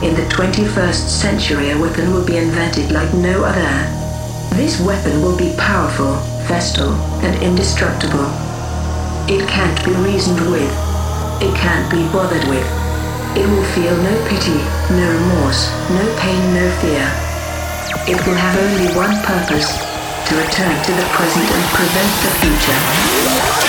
In the 21st century, a weapon will be invented like no other. This weapon will be powerful, vestal, and indestructible. It can't be reasoned with. It can't be bothered with. It will feel no pity, no remorse, no pain, no fear. It will have only one purpose: to return to the present and prevent the future.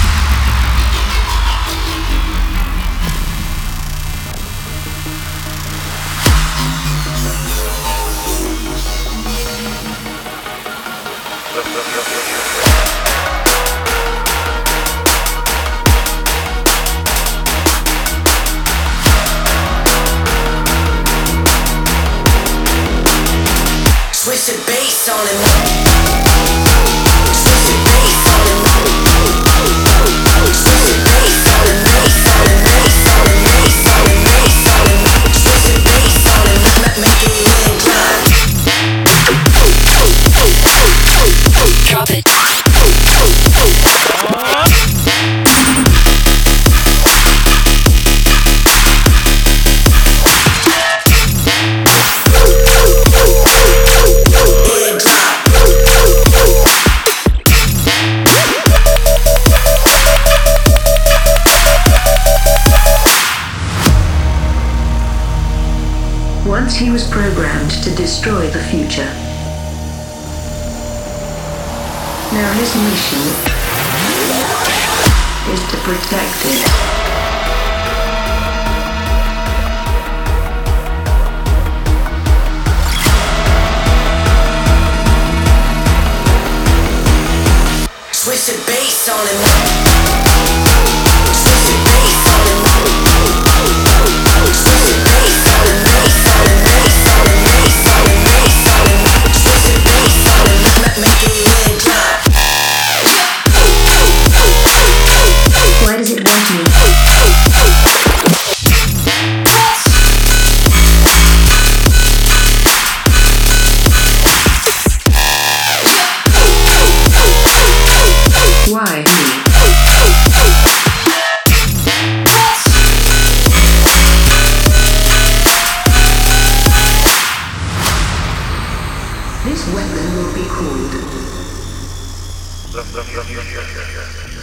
Switch the bass on it. Switch the bass on it. Switch the bass on it. Bass on it. Bass on it. Bass on it. Bass on it. Switch the bass on it. Make your head drop. Drop it. Once he was programmed to destroy the future. Now his mission is to protect it. Switch the bass on it. Switch the bass on it. Switch the bass on it. Bass on it. Bass on it. Bass on it. Bass on it. Switch the bass on it. Make your head drop. Why does it want me? Why me? This weapon will be called